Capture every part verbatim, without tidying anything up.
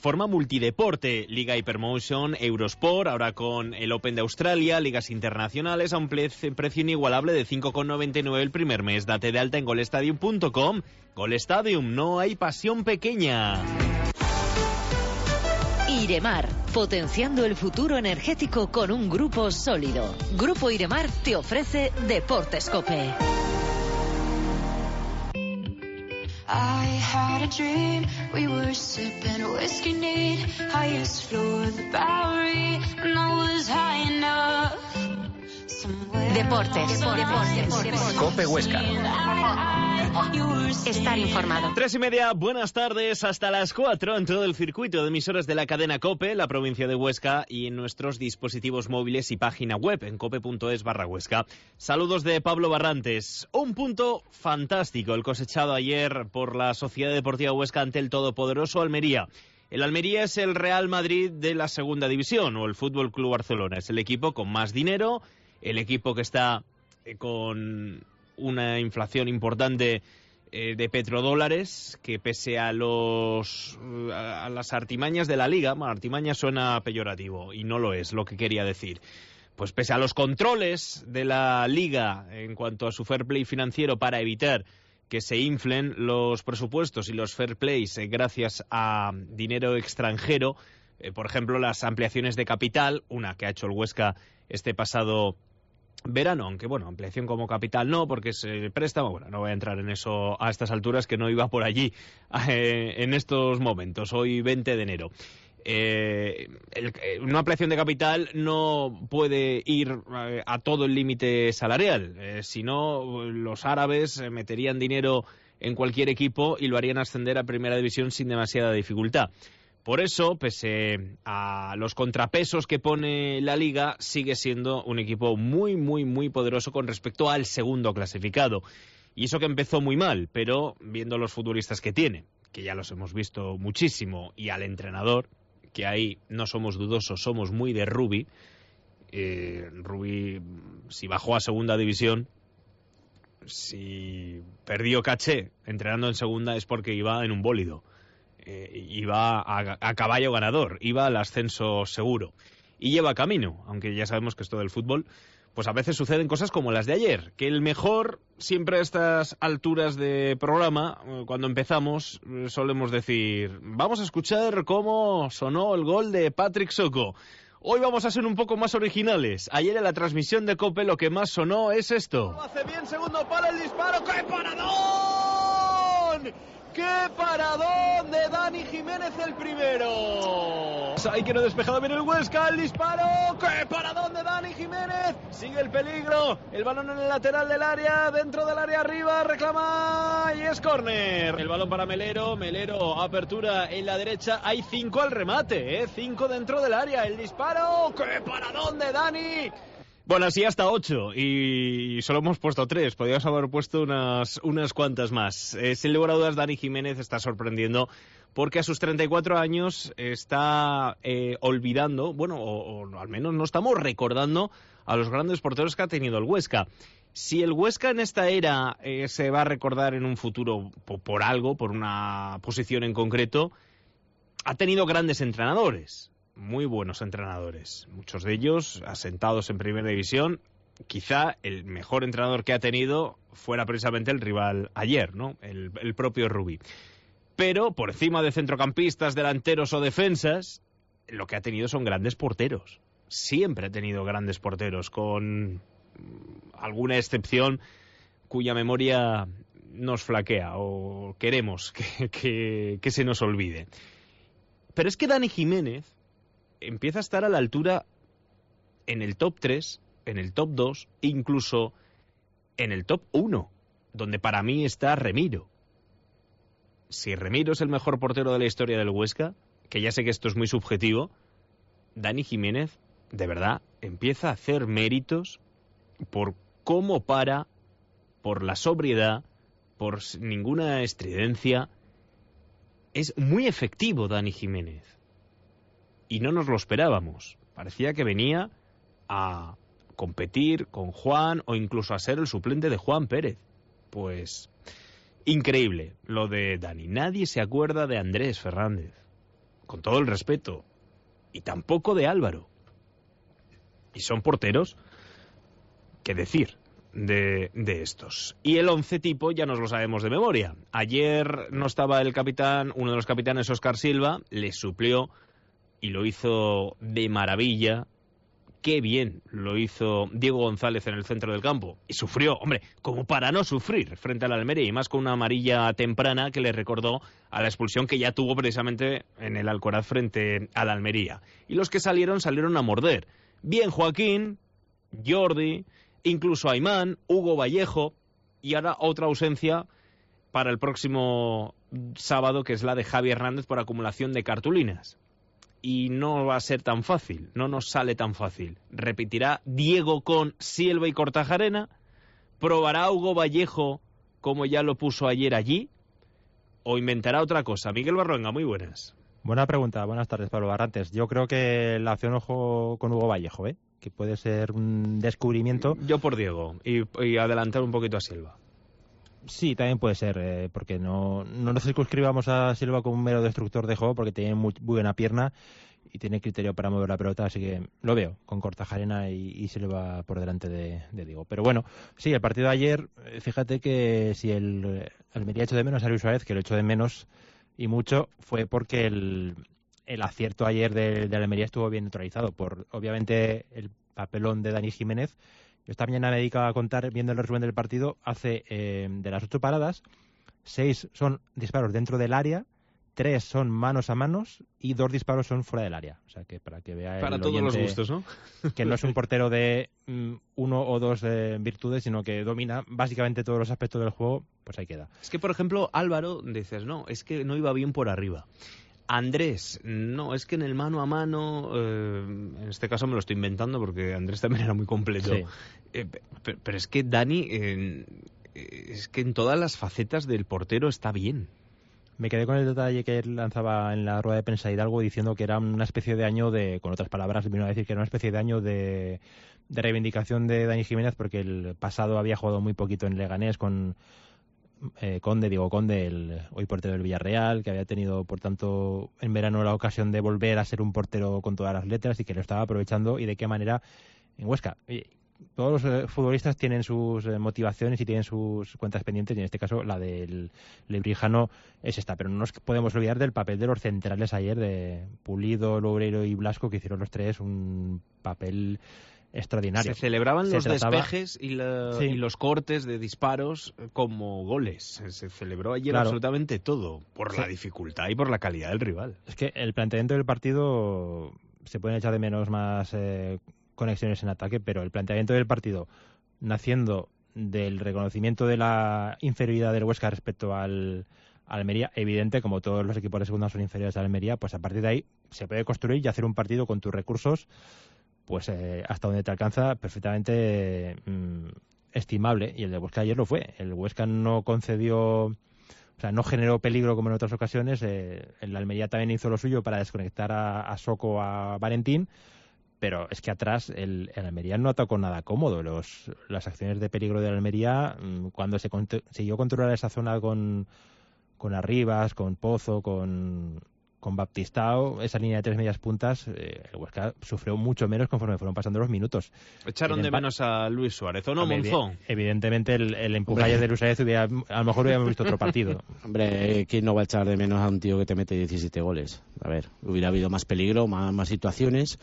forma multideporte. Liga Hypermotion, Eurosport, ahora con el Open de Australia, ligas internacionales a un precio inigualable de cinco con noventa y nueve el primer mes. Date de alta en golestadium punto com. Golestadium, no hay pasión pequeña. Iremar, potenciando el futuro energético con un grupo sólido. Grupo Iremar te ofrece Deportes COPE. I had a dream, we were sipping whiskey neat, highest floor of the Bowery, and I was high enough. Deportes, deportes, deportes. COPE Huesca. Estar informado. Tres y media, buenas tardes, hasta las cuatro en todo el circuito de emisoras de la cadena COPE, la provincia de Huesca, y en nuestros dispositivos móviles y página web en cope.es barra Huesca. Saludos de Pablo Barrantes. Un punto fantástico el cosechado ayer por la Sociedad Deportiva Huesca ante el todopoderoso Almería. El Almería es el Real Madrid de la segunda división, o el Fútbol Club Barcelona. Es el equipo con más dinero, el equipo que está eh, con una inflación importante eh, de petrodólares, que pese a los a las artimañas de la liga, bueno, artimaña suena peyorativo y no lo es lo que quería decir, pues pese a los controles de la liga en cuanto a su fair play financiero para evitar que se inflen los presupuestos y los fair plays eh, gracias a dinero extranjero, eh, por ejemplo las ampliaciones de capital, una que ha hecho el Huesca este pasado verano, aunque bueno, ampliación como capital no, porque es el préstamo, bueno, no voy a entrar en eso a estas alturas, que no iba por allí eh, en estos momentos, hoy veinte de enero. Eh, el, una ampliación de capital no puede ir eh, a todo el límite salarial, eh, si no los árabes meterían dinero en cualquier equipo y lo harían ascender a primera división sin demasiada dificultad. Por eso, pese a los contrapesos que pone la Liga, sigue siendo un equipo muy, muy, muy poderoso con respecto al segundo clasificado. Y eso que empezó muy mal, pero viendo los futbolistas que tiene, que ya los hemos visto muchísimo, y al entrenador, que ahí no somos dudosos, somos muy de Rubi. Eh, Rubi, si bajó a segunda división, si perdió caché entrenando en segunda, es porque iba en un bólido. Eh, iba a, a caballo ganador, iba al ascenso seguro y lleva camino, aunque ya sabemos que esto del fútbol, pues a veces suceden cosas como las de ayer, que el mejor siempre a estas alturas de programa, cuando empezamos, solemos decir, vamos a escuchar cómo sonó el gol de Patrick Soko. Hoy vamos a ser un poco más originales. Ayer en la transmisión de COPE lo que más sonó es esto. Lo hace bien, segundo palo, el disparo, ¡qué paradón! ¡Qué paradón de Dani Jiménez el primero! Ahí que no despejado bien el Huesca, el disparo. ¡Qué paradón de Dani Jiménez! Sigue el peligro, el balón en el lateral del área, dentro del área arriba, reclama y es córner. El balón para Melero, Melero, apertura en la derecha, hay cinco al remate, ¿eh? Cinco dentro del área, el disparo. ¡Qué paradón de Dani! Bueno, así hasta ocho, y solo hemos puesto tres, podríamos haber puesto unas, unas cuantas más. Eh, sin lugar a dudas, Dani Jiménez está sorprendiendo, porque a sus treinta y cuatro años está eh, olvidando, bueno, o, o al menos no estamos recordando a los grandes porteros que ha tenido el Huesca. Si el Huesca en esta era eh, se va a recordar en un futuro por, por algo, por una posición en concreto, ha tenido grandes entrenadores. Muy buenos entrenadores, muchos de ellos asentados en primera división. Quizá el mejor entrenador que ha tenido fuera precisamente el rival ayer, ¿no? El, el propio Rubi. Pero por encima de centrocampistas, delanteros o defensas, lo que ha tenido son grandes porteros. Siempre ha tenido grandes porteros, con alguna excepción cuya memoria nos flaquea o queremos que, que, que se nos olvide. Pero es que Dani Jiménez empieza a estar a la altura en el top tres, en el top dos, incluso en el top uno, donde para mí está Remiro. Si Remiro es el mejor portero de la historia del Huesca, que ya sé que esto es muy subjetivo, Dani Jiménez, de verdad, empieza a hacer méritos por cómo para, por la sobriedad, por ninguna estridencia. Es muy efectivo Dani Jiménez. Y no nos lo esperábamos. Parecía que venía a competir con Juan o incluso a ser el suplente de Juan Pérez. Pues increíble lo de Dani. Nadie se acuerda de Andrés Fernández. con todo el respeto, y tampoco de Álvaro. Y son porteros, qué decir de, de estos. Y el once tipo ya nos lo sabemos de memoria. Ayer no estaba el capitán, uno de los capitanes, Óscar Silva, le suplió y lo hizo de maravilla. Qué bien lo hizo Diego González en el centro del campo. Y sufrió, hombre, como para no sufrir frente al Almería, y más con una amarilla temprana que le recordó a la expulsión que ya tuvo precisamente en el Alcoraz frente al Almería. Y los que salieron, salieron a morder. Bien Joaquín, Jordi, incluso Aimán, Hugo Vallejo, y ahora otra ausencia para el próximo sábado, que es la de Javi Hernández por acumulación de cartulinas. Y no va a ser tan fácil, no nos sale tan fácil. Repetirá Diego con Silva y Kortajarena, probará Hugo Vallejo como ya lo puso ayer allí, o inventará otra cosa. Miguel Barruenga, muy buenas. Buena pregunta, buenas tardes, Pablo Barrantes. Yo creo que la opción ojo con Hugo Vallejo, ¿eh? Que puede ser un descubrimiento. Yo por Diego, y, y adelantar un poquito a Silva. Sí, también puede ser, eh, porque no, no nos circunscribamos a Silva como un mero destructor de juego, porque tiene muy, muy buena pierna y tiene criterio para mover la pelota, así que lo veo, con Kortajarena y, y Silva por delante de, de Diego. Pero bueno, sí, el partido de ayer, fíjate que si el Almería echó de menos a Luis Suárez, que lo echó de menos y mucho, fue porque el, el acierto ayer de, de Almería estuvo bien neutralizado por, obviamente, el papelón de Dani Jiménez. Yo esta mañana me dedico a contar, viendo el resumen del partido, hace eh, de las ocho paradas, seis son disparos dentro del área, tres son manos a manos y dos disparos son fuera del área. O sea, que para que vea para el todos oyente, los gustos, ¿no? Que no es un portero de mm, uno o dos eh, virtudes, sino que domina básicamente todos los aspectos del juego, pues ahí queda. Es que, por ejemplo, Álvaro, dices, no, es que no iba bien por arriba. Andrés, no, es que en el mano a mano, eh, en este caso me lo estoy inventando porque Andrés también era muy completo, sí. eh, pero, pero es que Dani, eh, es que en todas las facetas del portero está bien. Me quedé con el detalle que él lanzaba en la rueda de prensa Hidalgo diciendo que era una especie de año de, con otras palabras, vino a decir que era una especie de año de, de reivindicación de Dani Jiménez, porque el pasado había jugado muy poquito en Leganés con Eh, Conde, Diego Conde, el hoy portero del Villarreal, que había tenido, por tanto, en verano la ocasión de volver a ser un portero con todas las letras y que lo estaba aprovechando, y de qué manera en Huesca. Y todos los eh, futbolistas tienen sus eh, motivaciones y tienen sus cuentas pendientes, y en este caso la del Lebrijano es esta, pero no nos podemos olvidar del papel de los centrales ayer, de Pulido, Loureiro y Blasco, que hicieron los tres un papel extraordinario. Se celebraban se los trataba... despejes y, la, sí. y los cortes de disparos como goles. Se celebró ayer claro. absolutamente todo, por sí. la dificultad y por la calidad del rival. Es que el planteamiento del partido, se pueden echar de menos más eh, conexiones en ataque, pero el planteamiento del partido, naciendo del reconocimiento de la inferioridad del Huesca respecto al Almería, evidente, como todos los equipos de segunda son inferiores a Almería, pues a partir de ahí se puede construir y hacer un partido con tus recursos, pues eh, hasta donde te alcanza, perfectamente mm, estimable. Y el de Huesca ayer lo fue. El Huesca no concedió, o sea, no generó peligro como en otras ocasiones. Eh, el Almería también hizo lo suyo para desconectar a, a Soko, a Valentín, pero es que atrás el, el Almería no atacó nada cómodo. Los, las acciones de peligro del Almería, mm, cuando se consiguió controlar esa zona con, con Arribas, con Pozo, con... con Baptistao, esa línea de tres medias puntas, eh, el Huesca sufrió mucho menos conforme fueron pasando los minutos. Echaron de menos a Luis Suárez, ¿o no, Monzón? Evidentemente el, el empuje de Luis Suárez hubiera, a lo mejor hubiéramos visto otro partido. Hombre, ¿quién no va a echar de menos a un tío que te mete diecisiete goles? A ver, hubiera habido más peligro, más, más situaciones,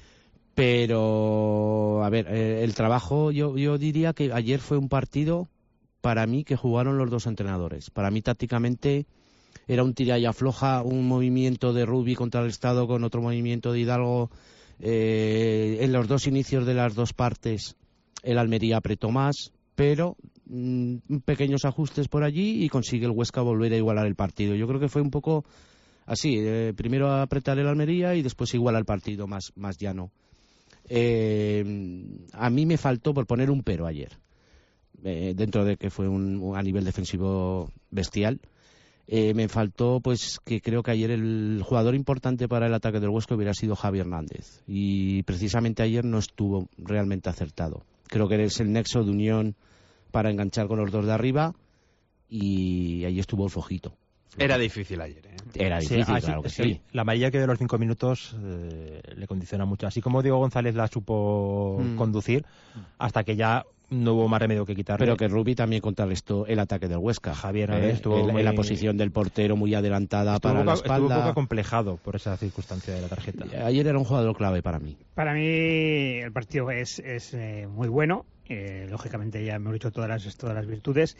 pero, a ver, eh, el trabajo, yo, yo diría que ayer fue un partido, para mí, que jugaron los dos entrenadores. Para mí, tácticamente, era un tira y afloja, un movimiento de Rubi contra el Estado con otro movimiento de Hidalgo. Eh, en los dos inicios de las dos partes el Almería apretó más, pero mmm, pequeños ajustes por allí y consigue el Huesca volver a igualar el partido. Yo creo que fue un poco así, eh, primero apretar el Almería y después igualar el partido más, más llano. Eh, a mí me faltó por poner un pero ayer, eh, dentro de que fue un, a nivel defensivo bestial. Eh, me faltó, pues, que creo que ayer el jugador importante para el ataque del Huesca hubiera sido Javi Hernández, y precisamente ayer no estuvo realmente acertado. Creo que es el nexo de unión para enganchar con los dos de arriba, y ahí estuvo flojito. Era difícil ayer, ¿eh? Era difícil, sí, claro que sí, sí. La amarilla que de los cinco minutos eh, le condiciona mucho. Así como Diego González la supo Mm. conducir, hasta que ya no hubo más remedio que quitarle. Pero que Rubi también contrarrestó el ataque del Huesca. Javier eh, estuvo en, muy... en la posición del portero muy adelantada estuvo para poco, la estuvo espalda. un poco acomplejado por esa circunstancia de la tarjeta. Ayer era un jugador clave para mí. Para mí el partido es, es eh, muy bueno. Eh, lógicamente ya hemos dicho todas las, todas las virtudes.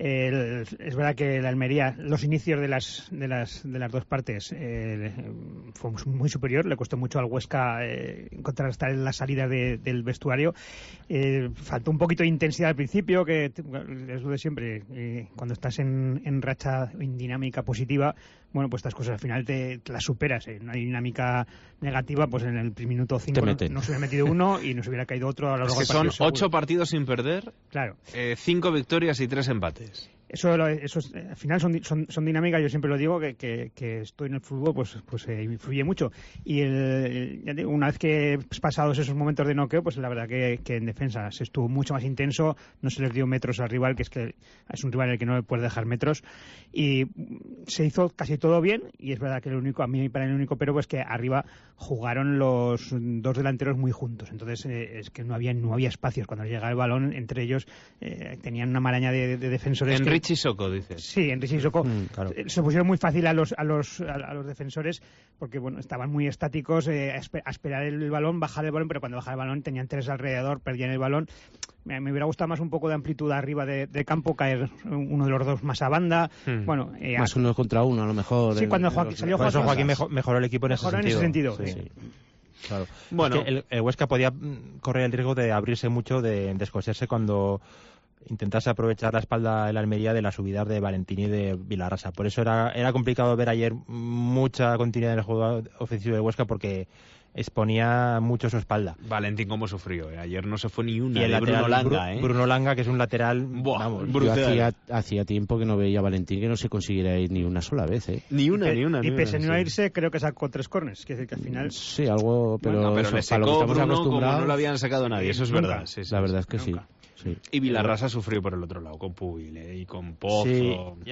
El, es verdad que la Almería, los inicios de las de las de las dos partes eh, fue muy superior, le costó mucho al Huesca eh, contrarrestar en la salida de, del vestuario. Eh, faltó un poquito de intensidad al principio, que es lo de siempre, eh, cuando estás en, en racha, en dinámica positiva, bueno, pues estas cosas al final te, te las superas. Eh. No hay dinámica negativa, pues en el minuto cinco no, no se hubiera metido uno y nos hubiera caído otro a lo largo Es que del partido. son ocho partidos sin perder, claro. eh, cinco victorias y tres empates. Eso, eso es, al final son, son, son dinámicas. Yo siempre lo digo que, que, que estoy en el fútbol, pues, pues eh, influye mucho. Y el, ya digo, una vez que pasados esos momentos de noqueo, pues la verdad que, que en defensa se estuvo mucho más intenso, no se les dio metros al rival, que es que es un rival al que no le puedes dejar metros, y se hizo casi todo bien. Y es verdad que el único, a mí para el único pero pues que arriba jugaron los dos delanteros muy juntos, entonces eh, es que no había no había espacios cuando llegaba el balón entre ellos. Eh, tenían una maraña de, de defensores. Enrique que, y Soko, dices. Sí, Enrique y Soko. Mm, claro. Se pusieron muy fácil a los a los a los defensores porque bueno, estaban muy estáticos eh, a, esper, a esperar el balón, bajar el balón, pero cuando bajaba el balón tenían tres alrededor, perdían el balón. Me, me hubiera gustado más un poco de amplitud arriba de, de campo, caer uno de los dos más a banda. Hmm. Bueno, eh, más uno contra uno, a lo mejor. Sí, en, cuando en Joaquín, los, salió Joaquín, Joaquín mejor, mejoró el equipo en mejoró ese en sentido. ese sentido. Sí. Sí. Claro. Bueno, es que el, el Huesca podía correr el riesgo de abrirse mucho, de descoserse cuando intentase aprovechar la espalda de la Almería de las subidas de Valentín y de Vilarrasa. Por eso era, era complicado ver ayer mucha continuidad en el juego ofensivo de Huesca, porque exponía mucho su espalda. Valentín cómo sufrió, ¿eh? Ayer no se fue ni una. Y el de lateral, Bruno Langa, ¿eh? Bruno Langa, que es un lateral. Buah, vamos, yo hacía, hacía tiempo que no veía a Valentín que no se consiguiera ir ni una sola vez, ¿eh? Ni una, y ni una. Y ni pese una, a no sí. irse, creo que sacó tres corners. Que, que al final. Sí, algo, pero, bueno, pero eso, le para lo que secó estamos Bruno como acostumbrados. no lo habían sacado nadie, eso es Nunca. verdad. Sí, sí, la sí. verdad es que Nunca. sí. sí. Y Vilarrasa sufrió por el otro lado, con Pubil, ¿eh? Y con Pozo. Sí.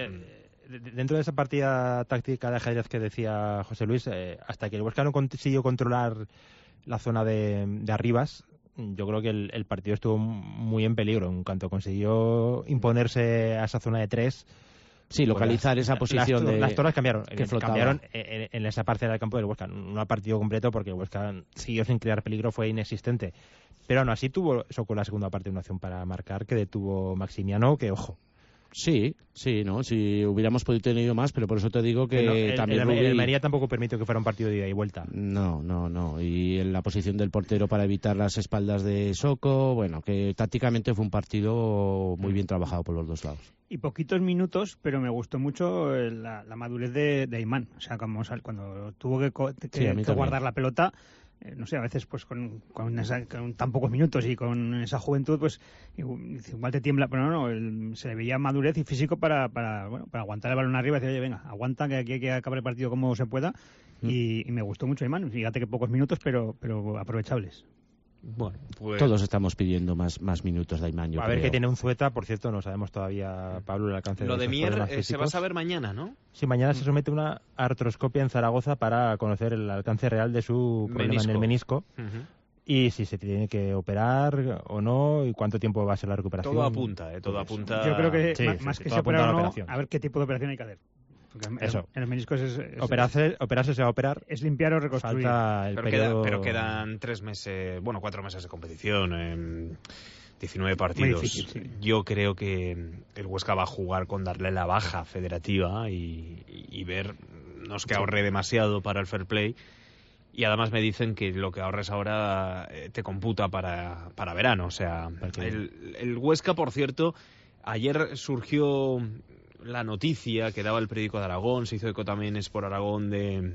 Dentro de esa partida táctica de ajedrez que decía José Luis, eh, hasta que el Huesca no consiguió controlar la zona de, de arribas, yo creo que el, el partido estuvo muy en peligro. En cuanto consiguió imponerse a esa zona de tres, Sí, localizar pues esa las, posición las, de... las torres cambiaron, que flotaba. cambiaron en, en esa parte del campo del Huesca, no a partido completo, porque el Huesca siguió sin crear peligro, fue inexistente. Pero aún así tuvo eso con la segunda parte una opción para marcar que detuvo Maximiano, que ojo. Sí, sí, ¿no? Si hubiéramos podido tener más, pero por eso te digo que no, el, también el, Rubí... el Almería tampoco permitió que fuera un partido de ida y vuelta. No, no, no. Y en la posición del portero para evitar las espaldas de Soko, bueno, que tácticamente fue un partido muy bien trabajado por los dos lados. Y poquitos minutos, pero me gustó mucho la, la madurez de, de Aimán. O sea, como, cuando tuvo que, que, sí, que guardar la pelota, eh, no sé, a veces pues con, con, esa, con tan pocos minutos y con esa juventud, pues igual te tiembla, pero no, no, el, se le veía madurez y físico para, para, bueno, para aguantar el balón arriba y decir, oye, venga, aguanta, que aquí hay que acabar el partido como se pueda. Mm. Y, y me gustó mucho Aimán. Fíjate que pocos minutos, pero, pero aprovechables. Bueno, pues... Todos estamos pidiendo más, más minutos de Aimán, yo A ver, creo. que tiene un Zueta, por cierto, no sabemos todavía, Pablo, el alcance de Lo de Mier eh, físicos. se va a saber mañana, ¿no? Sí, mañana mm. se somete una artroscopia en Zaragoza para conocer el alcance real de su problema menisco. en el menisco. Uh-huh. Y si se tiene que operar o no, y cuánto tiempo va a ser la recuperación. Todo apunta, ¿eh? Todo apunta. Yo creo que sí, más, sí, más sí, que todo se opera o no, operación. a ver qué tipo de operación hay que hacer. Porque Eso. En el menisco es, es, es, operarse, operarse se va a operar. Es limpiar o reconstruir. Falta el pero, periodo... queda, pero quedan tres meses, bueno, cuatro meses de competición, eh, diecinueve partidos. Difícil, sí. Yo creo que el Huesca va a jugar con darle la baja federativa y, y, y ver, no es que ahorre demasiado para el fair play. Y además me dicen que lo que ahorres ahora eh, te computa para, para verano. O sea, el, el Huesca, por cierto, ayer surgió la noticia que daba el periódico de Aragón, se hizo eco también es por Aragón, de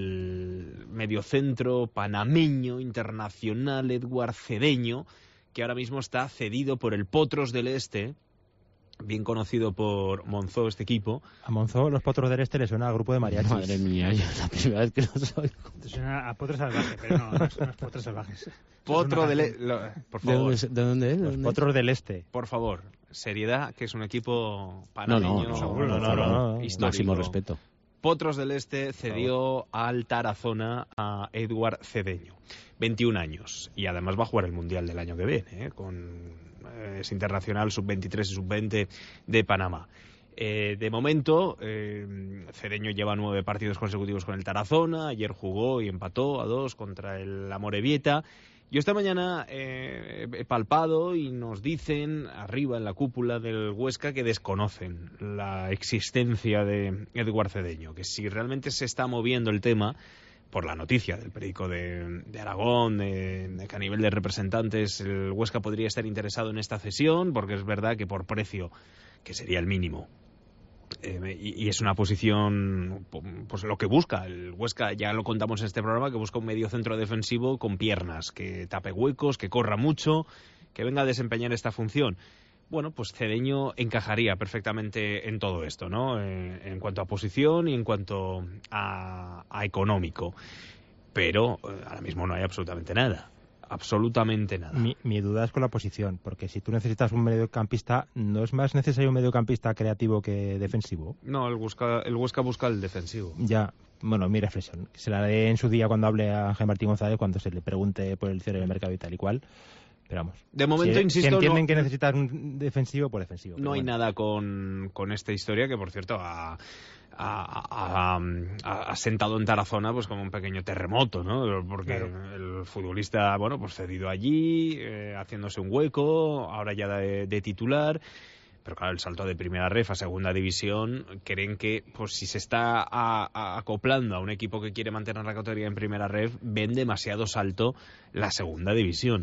el mediocentro panameño internacional Edward Cedeño, que ahora mismo está cedido por el Potros del Este bien conocido por Monzó este equipo. A Monzó los Potros del Este le suena al grupo de mariachis. Madre mía, yo es la primera vez que lo soy. Te suena a Potro Salvaje, pero no, no son los Potros Salvajes. Potro del Este, por ¿De favor. dónde, es- de dónde es? ¿De Los dónde es? Potros del Este. Por favor, seriedad, que es un equipo No, panameño no, no, seguro, no, no, no, no, no. histórico. Máximo respeto. Potros del Este cedió al Tarazona a Edward Cedeño, veintiún años, y además va a jugar el Mundial del año que viene, ¿eh? con eh, es internacional sub veintitrés y sub veinte de Panamá. Eh, de momento, eh, Cedeño lleva nueve partidos consecutivos con el Tarazona, ayer jugó y empató a dos contra el Amorebieta. Yo esta mañana eh, he palpado y nos dicen arriba en la cúpula del Huesca que desconocen la existencia de Edward Cedeño, que si realmente se está moviendo el tema por la noticia del periódico de, de Aragón, de, de que a nivel de representantes el Huesca podría estar interesado en esta cesión, porque es verdad que por precio, que sería el mínimo, Eh, y, y es una posición, pues lo que busca el Huesca, ya lo contamos en este programa, que busca un medio centro defensivo con piernas, que tape huecos, que corra mucho, que venga a desempeñar esta función. Bueno, pues Cedeño encajaría perfectamente en todo esto, ¿no? Eh, en cuanto a posición y en cuanto a, a económico. Pero eh, ahora mismo no hay absolutamente nada. Absolutamente nada. Mi, mi duda es con la posición, porque si tú necesitas un mediocampista, ¿no es más necesario un mediocampista creativo que defensivo? No, el, busca, el Huesca busca el defensivo. Ya, bueno, mi reflexión. Se la haré en su día cuando hable a Ángel Martín González, cuando se le pregunte por el cierre del mercado y tal y cual. Pero vamos. De momento, si, insisto, si entienden no, que necesitas un defensivo, pues defensivo. no hay bueno. nada con, con esta historia, que por cierto ha, ha, ha, ha sentado en Tarazona pues como un pequeño terremoto, ¿no? Porque Claro. el futbolista, bueno, pues cedido allí, eh, haciéndose un hueco, ahora ya de, de titular. Pero claro, el salto de primera ref a segunda división, creen que pues si se está a, a, acoplando a un equipo que quiere mantener la categoría en primera ref, ven demasiado salto la segunda división.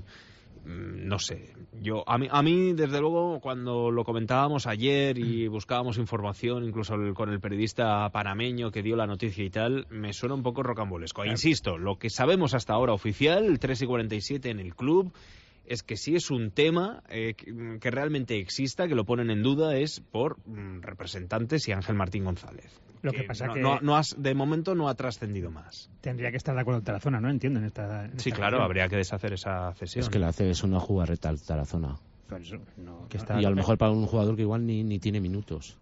No sé, yo a mí, a mí desde luego cuando lo comentábamos ayer y buscábamos información, incluso el, con el periodista panameño que dio la noticia y tal, me suena un poco rocambolesco. E insisto, lo que sabemos hasta ahora oficial, el tres y cuarenta y siete en el club, es que si es un tema eh, que, que realmente exista, que lo ponen en duda, es por mm, representantes y Ángel Martín González. Lo que pasa no, que- no, no has, de momento no ha trascendido más. Tendría que estar de acuerdo el Tarazona, ¿no? Entiendo en esta. en Sí, esta claro, cuestión. habría que deshacer esa cesión. Es que la hace es una jugarreta al Tarazona. Por eso, no- Que no- está- Y a lo mejor para un jugador que igual ni, ni tiene minutos.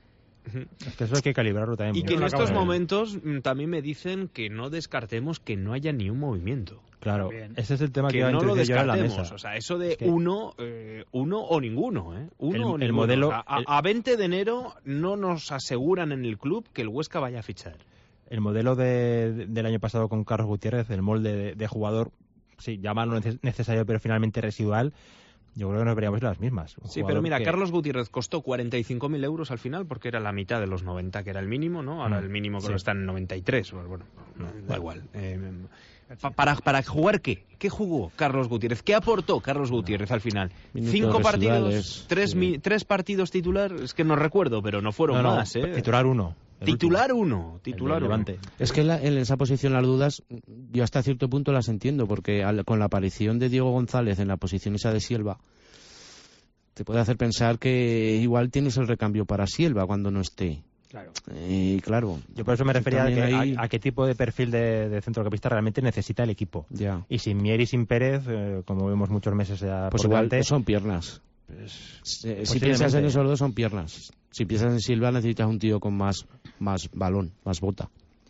Es que eso hay que calibrarlo también. Y muy que en bien. estos Eh, momentos mm, también me dicen que no descartemos que no haya ni un movimiento. Claro, También. ese es el tema que, Que iba a no lo introducir yo en la descartemos. mesa. O sea, eso de Es que- uno, eh, uno o ninguno, ¿eh? Uno El- o el ninguno. modelo- O sea, a, el- a veinte de enero no nos aseguran en el club que el Huesca vaya a fichar. El modelo de- de- del año pasado con Carlos Gutiérrez, el molde de, de jugador, sí, llamarlo neces- necesario pero finalmente residual, yo creo que nos veríamos las mismas. Un Sí, pero jugador mira, que- Carlos Gutiérrez costó cuarenta y cinco mil euros al final porque era la mitad de los noventa que era el mínimo, ¿no? Ahora Mm, el mínimo que sí. lo está en noventa y tres. Bueno, bueno, no, da igual. Eh, pa- para, ¿Para jugar qué? ¿Qué jugó Carlos Gutiérrez? ¿Qué aportó Carlos Gutiérrez al final? Minutos ¿Cinco partidos? residuales, Tres, sí. mi- ¿Tres partidos titular? Es que no recuerdo, pero no fueron No, no, más, ¿eh? titular uno. el Titular último, uno. el Titular del uno. Levante. Es que la- en esa posición las dudas, yo hasta cierto punto las entiendo, porque al- con la aparición de Diego González en la posición esa de Silva, te puede hacer pensar que igual tienes el recambio para Silva cuando no esté. Claro. Y claro, Yo por eso me refería a, que- también ahí- a- a qué tipo de perfil de, de centrocampista realmente necesita el equipo. ya. Y sin Mier y sin Pérez, eh, como vemos muchos meses ya Pues por igual delante, son piernas. pues, Si, si posiblemente. piensas en esos dos son piernas. Si piensas en Silva necesitas un tío con más, más balón, más bota.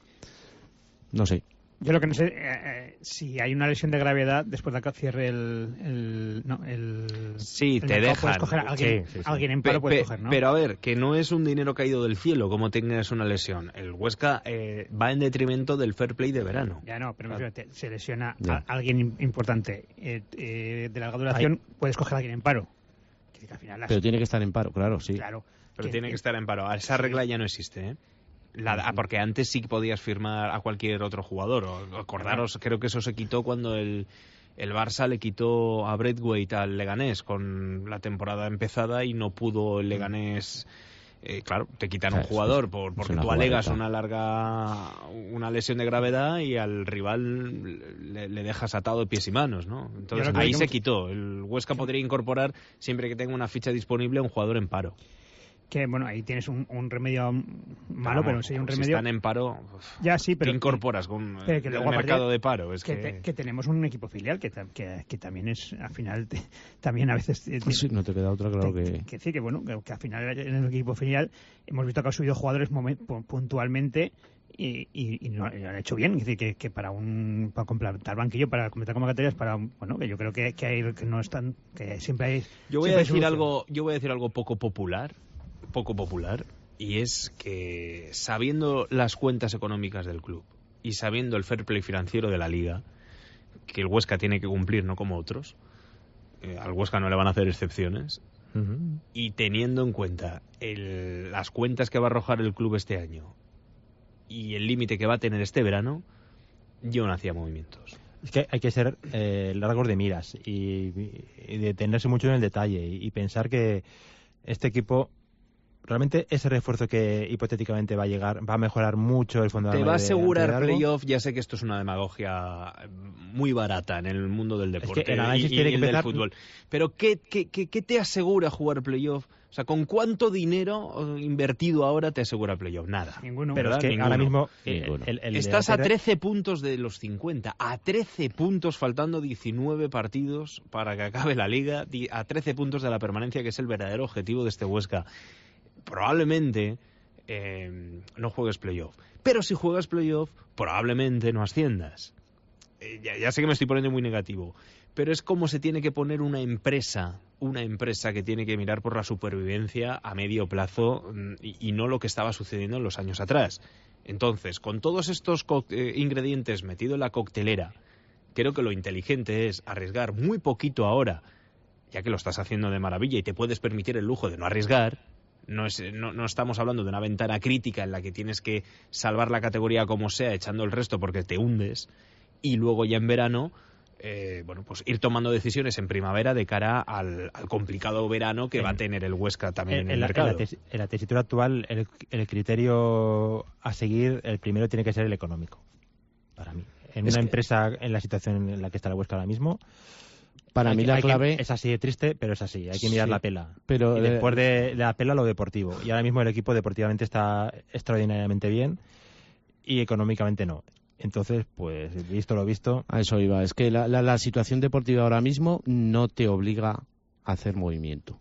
No sé. Yo lo que no sé, eh, eh, si hay una lesión de gravedad después de que cierre el. el no, el Sí, el te mercado, dejan. Puedes coger a alguien, Sí, sí, sí. alguien en Pe- paro, puedes pe- coger, ¿no? Pero a ver, que no es un dinero caído del cielo como tengas una lesión. El Huesca eh, va en detrimento del fair play de verano. Ya no, pero fíjate, se lesiona Ya. a alguien im- importante eh, eh, de larga duración, puedes coger a alguien en paro. Quiere decir que al final las- Pero tiene que estar en paro, claro, sí. Claro. Pero tiene que estar en paro. Esa regla ya no existe, ¿eh? La- ah, porque antes sí que podías firmar a cualquier otro jugador. O- Acordaros, creo que eso se quitó cuando el, el Barça le quitó a Braithwaite al Leganés con la temporada empezada y no pudo el Leganés Eh, claro, te quitan Claro, un jugador es- por, es porque una tú alegas jugarreta. una larga una lesión de gravedad y al rival le, le dejas atado de pies y manos, ¿no? Entonces Yo lo que ahí creo se que- quitó. El Huesca podría incorporar, siempre que tenga una ficha disponible, a un jugador en paro. Que, bueno, ahí tienes un, un remedio malo, pero vamos, sí, un si remedio... están en paro, Ya, sí, pero... ¿qué incorporas con pero que el luego, aparte, mercado de paro? Es que, que, te- que tenemos un equipo filial que, ta- que, que también es, al final, te- también a veces... eh, Pues sí, no te queda otra, claro te- que... que sí, que bueno, que, que al final en el equipo filial hemos visto que han subido jugadores momen- pu- puntualmente y, y, y lo, y lo han hecho bien. Es decir, que, que para un para completar banquillo, para completar convocatorias, para un- bueno, que yo creo que, que hay que no están, que siempre hay. Yo voy siempre a hay decir solución. algo, yo voy a decir algo poco popular, poco popular, y es que sabiendo las cuentas económicas del club y sabiendo el fair play financiero de la liga, que el Huesca tiene que cumplir, no como otros, eh, al Huesca no le van a hacer excepciones, Ujú. y teniendo en cuenta el- las cuentas que va a arrojar el club este año y el límite que va a tener este verano, yo no hacía movimientos. Es que hay que ser eh, largos de miras y, y detenerse mucho en el detalle y, y pensar que este equipo, realmente ese refuerzo que hipotéticamente va a llegar, va a mejorar mucho el fondo de Te armario va a de- asegurar de Hidalgo. playoff. Ya sé que esto es una demagogia muy barata en el mundo del deporte el análisis y, y tiene que el del empezar- fútbol. Pero ¿qué, qué, qué, qué te asegura jugar playoff? O sea, ¿con cuánto dinero eh, invertido ahora te asegura playoff? Nada. Ninguno. Pero es ¿verdad? que Ninguno. ahora mismo eh, Ninguno. el- el Estás a debate era- trece puntos de los cincuenta. A trece puntos, faltando diecinueve partidos para que acabe la liga. di- A trece puntos de la permanencia, que es el verdadero objetivo de este Huesca. Probablemente eh, no juegues playoff. Pero si juegas playoff, probablemente no asciendas. Eh, ya, ya sé que me estoy poniendo muy negativo, pero es como se tiene que poner una empresa, una empresa que tiene que mirar por la supervivencia a medio plazo mm, y, y no lo que estaba sucediendo en los años atrás. Entonces, con todos estos co- eh, ingredientes metidos en la coctelera, creo que lo inteligente es arriesgar muy poquito ahora, ya que lo estás haciendo de maravilla y te puedes permitir el lujo de no arriesgar. No, es, no, no estamos hablando de una ventana crítica en la que tienes que salvar la categoría como sea, echando el resto porque te hundes, y luego ya en verano, eh, bueno, pues ir tomando decisiones en primavera de cara al, al complicado verano que En- va a tener el Huesca también en, en, el la, en, mercado. la tes- en la tesitura actual, el, el criterio a seguir, el primero tiene que ser el económico, para mí. En Es una que- empresa en la situación en la que está la Huesca ahora mismo, Para hay mí que- la hay que- clave... es así de triste, pero es así. Hay que mirar Sí, la pela. pero, y eh, después de la pela, lo deportivo. Y ahora mismo el equipo deportivamente está extraordinariamente bien y económicamente no. Entonces, pues, visto lo visto, A eso iba. Es que la, la, la situación deportiva ahora mismo no te obliga a hacer movimiento.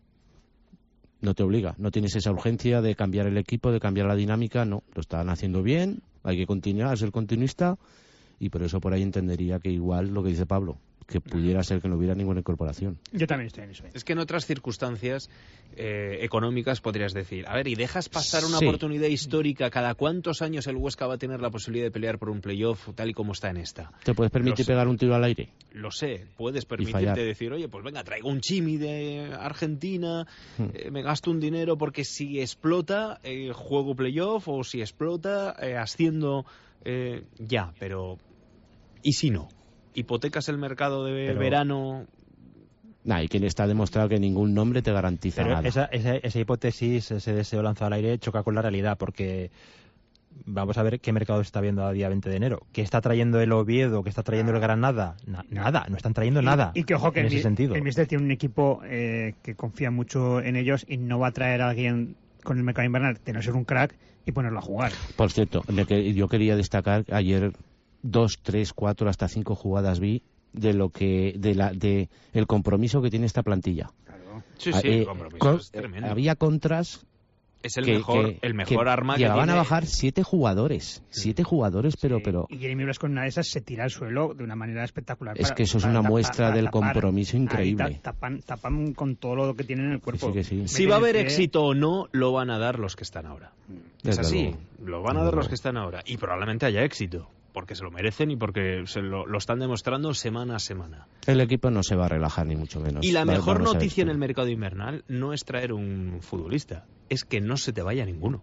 No te obliga. No tienes esa urgencia de cambiar el equipo, de cambiar la dinámica. No, lo están haciendo bien. Hay que continuar, ser continuista. Y por eso por ahí entendería que igual lo que dice Pablo, que pudiera ser que no hubiera ninguna incorporación. Yo también estoy en eso. ¿eh? Es que en otras circunstancias eh, económicas podrías decir, a ver, y dejas pasar una Sí. oportunidad histórica, ¿cada cuántos años el Huesca va a tener la posibilidad de pelear por un playoff tal y como está en esta? ¿Te puedes permitir Lo sé. pegar un tiro al aire? Lo sé, puedes fallar. permitirte decir, oye, pues venga, traigo un chimi de Argentina, Hmm. eh, me gasto un dinero porque si explota, eh, juego playoff, o si explota, eh, asciendo, eh, ya, pero ¿y si no? ¿Hipotecas el mercado de Pero- verano? Nah, y que está demostrado que ningún nombre te garantiza pero nada. esa, esa, esa hipótesis, ese deseo lanzado al aire, choca con la realidad, porque vamos a ver qué mercado se está viendo a día veinte de enero. ¿Qué está trayendo el Oviedo? ¿Qué está trayendo el Granada? Na- nada, no están trayendo nada. Y, y que ojo que en el, ese Mi- sentido. el Mister tiene un equipo eh, que confía mucho en ellos y no va a traer a alguien con el mercado invernal de no ser un crack y ponerlo a jugar. Por cierto, de que yo quería destacar ayer dos, tres, cuatro, hasta cinco jugadas vi de lo que de la de el compromiso que tiene esta plantilla. Sí, Ah, sí, eh, el compromiso con- es tremendo. había contras Es el que, mejor, que- el mejor que arma que llegaban tiene. a bajar siete jugadores, siete jugadores, pero Sí, pero y Jeremy Blasco en una de esas se tira al suelo de una manera espectacular. Es para- que eso es para una tapar- muestra para del tapar. compromiso Ahí increíble. ta- tapan, tapan con todo lo que tienen en el cuerpo. sí, que sí. Si Meten va a el haber pie. éxito o no, lo van a dar los que están ahora. Es Desde así, luego. lo van a Desde dar los luego. que están ahora. Y probablemente haya éxito, porque se lo merecen y porque se lo, lo están demostrando semana a semana. El equipo no se va a relajar ni mucho menos. Y la Va- mejor vamos a ver noticia en tú. el mercado invernal no es traer un futbolista, es que no se te vaya ninguno.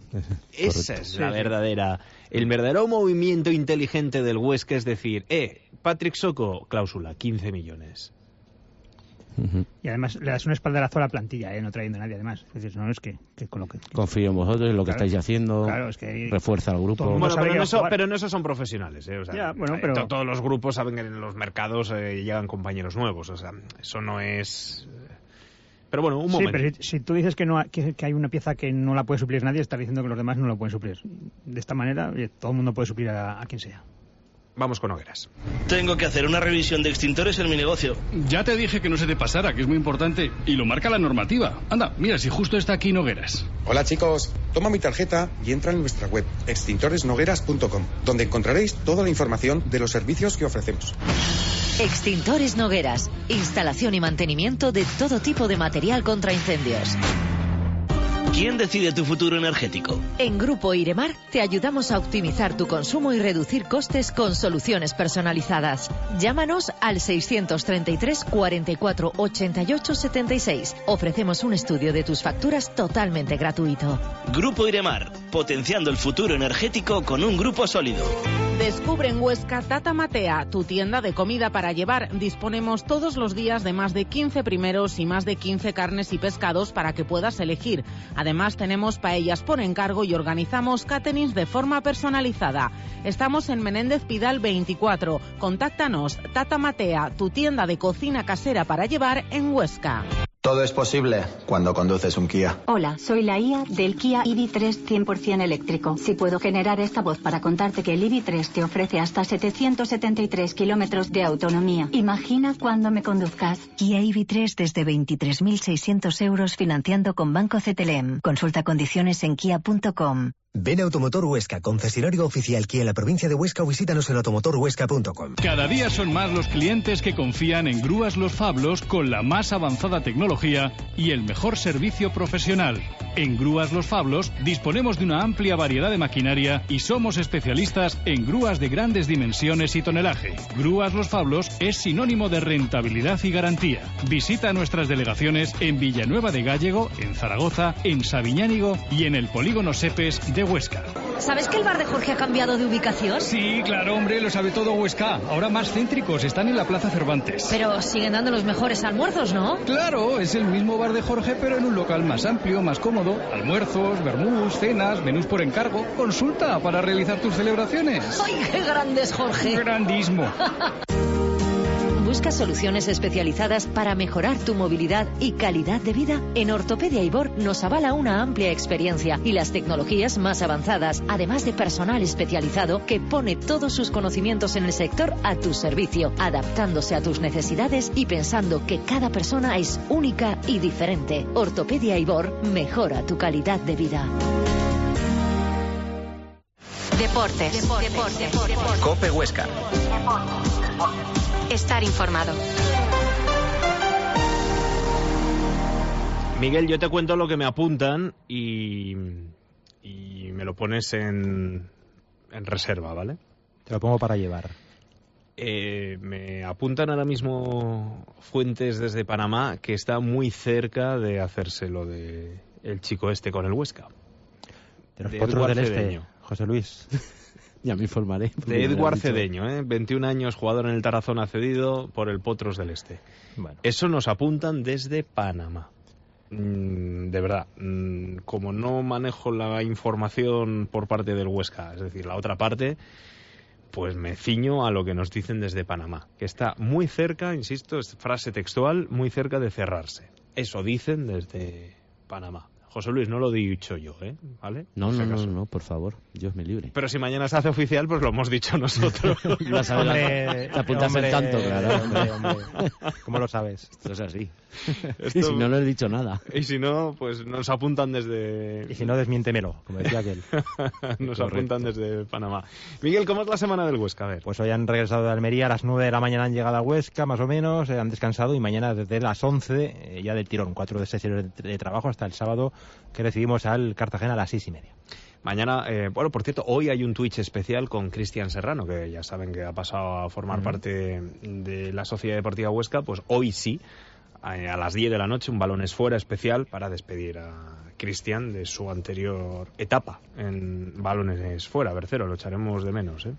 Esa Correcto. es Sí, la sí. verdadera, el verdadero movimiento inteligente del Huesca, es decir, eh, Patrick Soko, cláusula, quince millones. Uh-huh. Y además le das un espaldarazo a la plantilla, ¿eh? No trayendo a nadie, además. Es decir, no es que, que con lo que... Confío en vosotros, en lo que claro, estáis haciendo, claro, es que hay... refuerza al grupo. Bueno, pero en, eso, pero en eso son profesionales, ¿eh? O sea, ya, bueno, pero... todos los grupos saben que en los mercados eh, llegan compañeros nuevos, o sea, eso no es... Pero bueno, un momento. Sí, pero si, si tú dices que, no, que, que hay una pieza que no la puede suplir nadie, estás diciendo que los demás no la pueden suplir. De esta manera, oye, todo el mundo puede suplir a, a quien sea. Vamos con Nogueras. Tengo que hacer una revisión de extintores en mi negocio. Ya te dije que no se te pasara, que es muy importante. Y lo marca la normativa. Anda, mira, si justo está aquí Nogueras. Hola chicos, toma mi tarjeta y entra en nuestra web, extintores nogueras punto com, donde encontraréis toda la información de los servicios que ofrecemos. Extintores Nogueras. Instalación y mantenimiento de todo tipo de material contra incendios. ¿Quién decide tu futuro energético? En Grupo Iremar te ayudamos a optimizar tu consumo y reducir costes con soluciones personalizadas. Llámanos al seiscientos treinta y tres, cuarenta y cuatro, ochenta y ocho, setenta y seis. Ofrecemos un estudio de tus facturas totalmente gratuito. Grupo Iremar, potenciando el futuro energético con un grupo sólido. Descubre en Huesca Tata Matea, tu tienda de comida para llevar. Disponemos todos los días de más de quince primeros y más de quince carnes y pescados para que puedas elegir. Además tenemos paellas por encargo y organizamos caterings de forma personalizada. Estamos en Menéndez Pidal veinticuatro. Contáctanos. Tata Matea, tu tienda de cocina casera para llevar en Huesca. Todo es posible cuando conduces un Kia. Hola, soy la I A del Kia E V tres cien por ciento eléctrico. Si puedo generar esta voz para contarte que el E V tres te ofrece hasta setecientos setenta y tres kilómetros de autonomía. Imagina cuando me conduzcas. Kia E V tres desde veintitrés mil seiscientos euros financiando con Banco C T L M. Consulta condiciones en kia punto com. Ven a Automotor Huesca, concesionario oficial Kia en la provincia de Huesca, o visítanos en automotor huesca punto com. Cada día son más los clientes que confían en Grúas Los Fablos con la más avanzada tecnología y el mejor servicio profesional. En Grúas Los Fablos disponemos de una amplia variedad de maquinaria y somos especialistas en grúas de grandes dimensiones y tonelaje. Grúas Los Fablos es sinónimo de rentabilidad y garantía. Visita nuestras delegaciones en Villanueva de Gállego, en Zaragoza, en Sabiñánigo y en el Polígono Sepes de Huesca. ¿Sabes que el bar de Jorge ha cambiado de ubicación? Sí, claro, hombre, lo sabe todo Huesca. Ahora más céntricos, están en la Plaza Cervantes. Pero siguen dando los mejores almuerzos, ¿no? Claro, es el mismo bar de Jorge, pero en un local más amplio, más cómodo. Almuerzos, vermús, cenas, menús por encargo. Consulta para realizar tus celebraciones. ¡Ay, qué grande es Jorge! Grandísimo. ¿Buscas soluciones especializadas para mejorar tu movilidad y calidad de vida? En Ortopedia Ibor nos avala una amplia experiencia y las tecnologías más avanzadas, además de personal especializado que pone todos sus conocimientos en el sector a tu servicio, adaptándose a tus necesidades y pensando que cada persona es única y diferente. Ortopedia Ibor mejora tu calidad de vida. Deportes. Deportes. Deportes. Deportes. Cope Huesca. Estar informado. Miguel, yo te cuento lo que me apuntan y, y me lo pones en, en reserva, ¿vale? Te lo pongo para llevar. Eh, me apuntan ahora mismo fuentes desde Panamá que está muy cerca de hacerse lo de el chico este con el Huesca. De los potros del este, José Luis. Ya me informaré. De Edward Cedeño, ¿eh? veintiún años, jugador en el Tarazona cedido por el Potros del Este. Bueno. Eso nos apuntan desde Panamá. Mm, de verdad, mm, como no manejo la información por parte del Huesca, es decir, la otra parte, pues me ciño a lo que nos dicen desde Panamá, que está muy cerca, insisto, es frase textual, muy cerca de cerrarse. Eso dicen desde Panamá. José Luis, no lo he dicho yo, ¿eh? ¿Vale? No, no, no, no, por favor, Dios me libre. Pero si mañana se hace oficial, pues lo hemos dicho nosotros. Ya sabes, hombre, te apuntas en tanto, claro. Hombre, hombre. ¿Cómo lo sabes? Esto es así. Esto, y si no, no he dicho nada. Y si no, pues nos apuntan desde... Y si no, desmiéntemelo, como decía aquel. Nos Correcto. Apuntan desde Panamá. Miguel, ¿cómo es la semana del Huesca? A ver. Pues hoy han regresado de Almería, a las nueve de la mañana han llegado a Huesca, más o menos, eh, han descansado y mañana desde las once, eh, ya del tirón, cuatro de sesiones de, de trabajo hasta el sábado, que recibimos al Cartagena a las seis y media. Mañana, eh, bueno, por cierto, hoy hay un Twitch especial con Cristian Serrano, que ya saben que ha pasado a formar uh-huh. parte de la Sociedad Deportiva Huesca, pues hoy sí, a, a las diez de la noche, un Balones Fuera especial para despedir a Cristian de su anterior etapa en Balones Fuera. Bercero, lo echaremos de menos, ¿eh?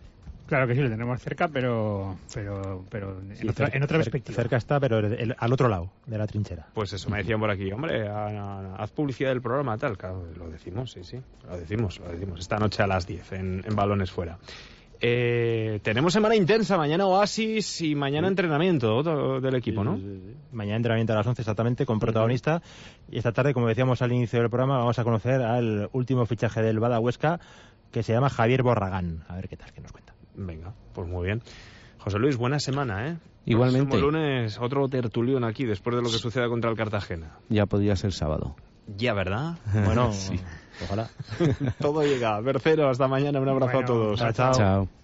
Claro que sí, lo tenemos cerca, pero pero pero en, Sí, otra, cerca, en otra perspectiva. Cerca está, pero el, al otro lado de la trinchera. Pues eso, me decían por aquí, hombre, a, a, haz publicidad del programa, tal. Claro, lo decimos, sí, sí, lo decimos, lo decimos. Esta noche a las diez en, en Balones Fuera. Eh, tenemos semana intensa, mañana Oasis y mañana sí. entrenamiento todo, del equipo, ¿no? Sí, sí, sí. Mañana entrenamiento a las once exactamente con protagonista y esta tarde, como decíamos al inicio del programa, vamos a conocer al último fichaje del Bada Huesca que se llama Javier Borragán. A ver qué tal, qué nos cuenta. Venga, pues muy bien. José Luis, buena semana, ¿eh? Igualmente. El lunes otro tertulión aquí después de lo que suceda contra el Cartagena. Ya podría ser sábado. Ya, ¿verdad? Bueno, sí. Ojalá. Todo llega. Bercero, hasta mañana. Un abrazo bueno, a todos. Chao, chao. Chao.